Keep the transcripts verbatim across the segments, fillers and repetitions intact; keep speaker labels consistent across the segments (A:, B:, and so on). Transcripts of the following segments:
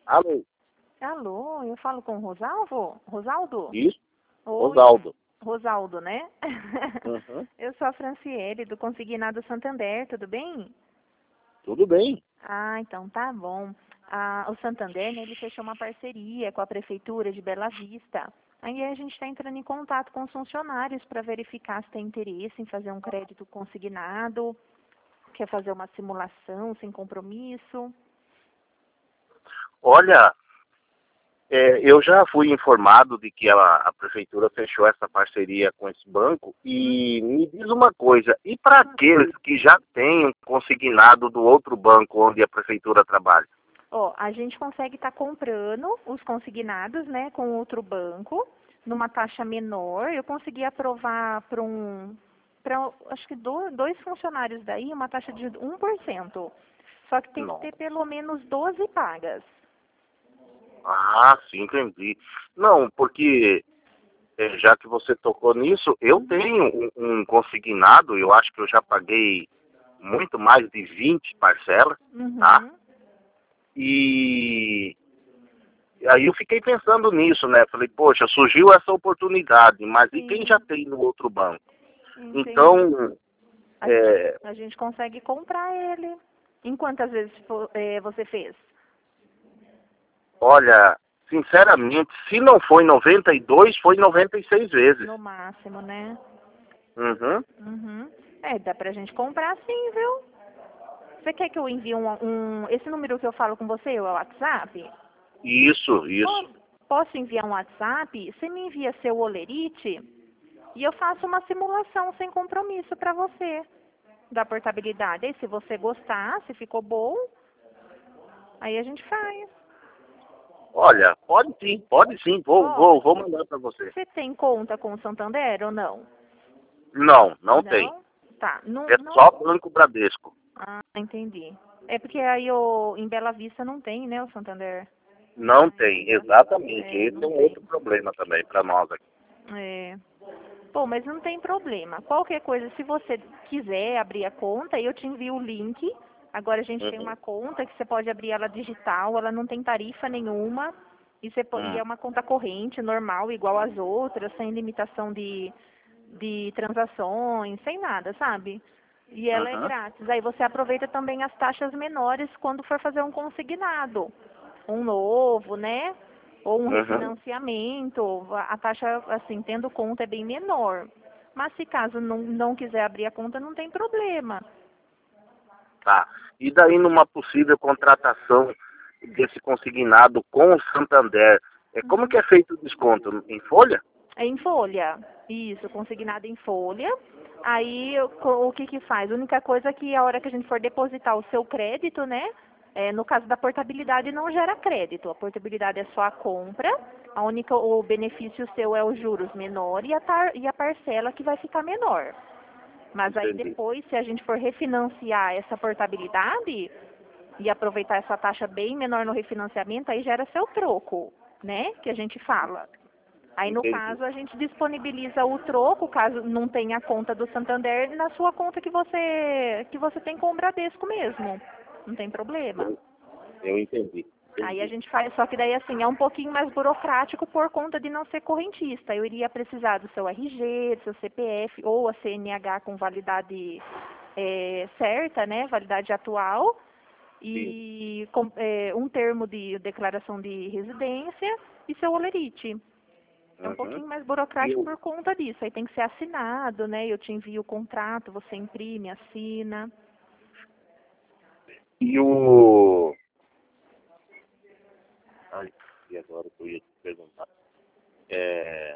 A: Alô?
B: Alô, eu falo com o Rosalvo? Rosaldo?
A: Isso?
B: Oi,
A: Rosaldo.
B: Rosaldo, né?
A: Uhum.
B: Eu sou a Franciele, do Consignado Santander, tudo bem?
A: Tudo bem?
B: Ah, então tá bom. Ah, o Santander, né, ele fechou uma parceria com a Prefeitura de Bela Vista. Aí a gente está entrando em contato com os funcionários para verificar se tem interesse em fazer um crédito consignado, quer fazer uma simulação sem compromisso.
A: Olha, é, eu já fui informado de que ela, a prefeitura fechou essa parceria com esse banco e me diz uma coisa, e para aqueles que já têm um consignado do outro banco onde a prefeitura trabalha?
B: Ó, a gente consegue estar comprando os consignados, né, com outro banco, numa taxa menor. Eu consegui aprovar para um, para acho que do- dois funcionários daí, uma taxa de um por cento. Só que tem que
A: Não.
B: ter pelo menos doze pagas.
A: Ah, sim, entendi. Não, porque é, já que você tocou nisso, eu tenho um, um consignado, eu acho que eu já paguei muito mais de vinte parcelas, tá?
B: Uhum.
A: E aí eu fiquei pensando nisso, né? Falei, poxa, surgiu essa oportunidade, mas e quem já
B: Sim,
A: tem no outro banco?
B: entendi.
A: Então,
B: A gente,
A: é,
B: a gente consegue comprar ele. Em quantas vezes fo- eh, você fez?
A: olha, sinceramente, se não foi noventa e dois, foi noventa e seis vezes.
B: No máximo, né?
A: Uhum.
B: Uhum. É, dá pra gente comprar sim, viu? Você quer que eu envie um, um... Esse número que eu falo com você, é o WhatsApp?
A: Isso, isso.
B: Posso, posso enviar um WhatsApp? Você me envia seu olerite e eu faço uma simulação sem compromisso para você da portabilidade. Aí se você gostar, se ficou bom, aí a gente faz.
A: Olha, pode sim, pode sim, vou, vou, vou
B: Pode.
A: mandar para você.
B: Você tem conta com o Santander ou não?
A: Não, não tem.
B: Não? Tá. Não,
A: É
B: não...
A: só Banco Bradesco.
B: Ah, entendi. É porque aí o, em Bela Vista não tem, né, o Santander
A: Não tem,
B: ainda.
A: exatamente.
B: É,
A: Esse é
B: não
A: um
B: tem.
A: outro problema também para nós aqui.
B: É. Bom, mas não tem problema. Qualquer coisa, se você quiser abrir a conta, eu te envio o link. Agora a gente tem
A: Uhum.
B: uma conta que você pode abrir ela digital, ela não tem tarifa nenhuma. E, você, po- e
A: Hum.
B: é uma conta corrente, normal, igual às outras, sem limitação de, de transações, sem nada, sabe? E ela é
A: Uhum.
B: grátis. Aí você aproveita também as taxas menores quando for fazer um consignado. Um novo, né? Ou um
A: Uhum.
B: refinanciamento, a a taxa, assim, tendo conta é bem menor. Mas se caso não, não quiser abrir a conta, não tem problema.
A: Tá. E daí numa possível contratação desse consignado com o Santander, é, como que
B: Uhum.
A: é feito o desconto? Em folha?
B: É em folha. Isso, consignado em folha. Aí o co- o que que faz? A única coisa é que a hora que a gente for depositar o seu crédito, né? É, no caso da portabilidade não gera crédito. A portabilidade é só a compra. A única, o benefício seu é os juros menor e a, tar, e a parcela que vai ficar menor. Mas aí
A: Entendi.
B: depois, se a gente for refinanciar essa portabilidade e aproveitar essa taxa bem menor no refinanciamento, aí gera seu troco, né? Que a gente fala. Aí, no
A: Entendi.
B: caso, a gente disponibiliza o troco, caso não tenha a conta do Santander, na sua conta que você que você tem com o Bradesco mesmo. Não tem problema.
A: Eu, eu entendi.
B: Aí a
A: Entendi.
B: gente faz, só que daí assim, é um pouquinho mais burocrático por conta de não ser correntista. Eu iria precisar do seu R G, do seu C P F ou a C N H com validade é, certa, né? Validade atual.
A: Sim.
B: E com, é, um termo de declaração de residência e seu olerite. É um
A: Uhum.
B: pouquinho mais
A: E,
B: burocrático
A: o-
B: por conta disso. Aí tem que ser assinado, né? Eu te envio o contrato, você imprime, assina.
A: e o... Ai, e agora que eu ia te perguntar? É...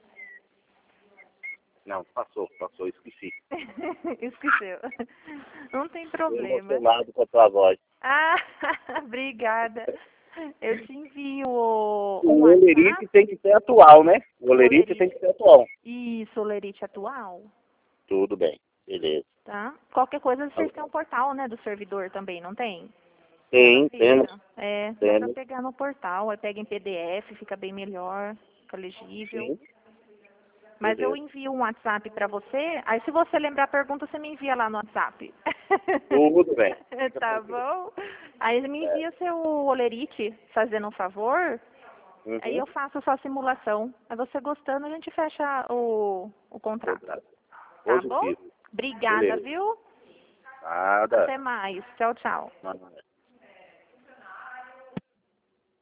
A: Não, passou, passou, esqueci.
B: Esqueceu. Não tem
A: Estou
B: problema.
A: emocionado com a tua voz.
B: Ah, obrigada. Eu te envio o- um
A: O
B: WhatsApp.
A: olerite tem que ser atual, né? O
B: O
A: olerite tem
B: Olerite.
A: que ser atual.
B: Isso, Olerite atual,
A: Tudo bem, beleza.
B: tá? Qualquer coisa
A: Ah,
B: vocês têm um portal, né, do servidor também, não tem? Dá pra
A: tem, temos,
B: pegar. É, dá pra
A: temos,
B: pegar no portal, aí pega em P D F, fica bem melhor, fica legível.
A: sim,
B: Mas eu
A: beleza.
B: envio um WhatsApp pra você, aí se você lembrar a pergunta, você me envia lá no WhatsApp.
A: Tudo bem, fica
B: Tá
A: tranquilo.
B: bom? Aí me envia seu olerite fazendo um favor,
A: Uhum.
B: aí eu faço sua simulação. Aí você gostando, a gente fecha o, o contrato. Tá bom?
A: Positivo.
B: Obrigada,
A: Beleza.
B: viu?
A: Nada.
B: Até mais. Tchau, tchau.
A: Nada.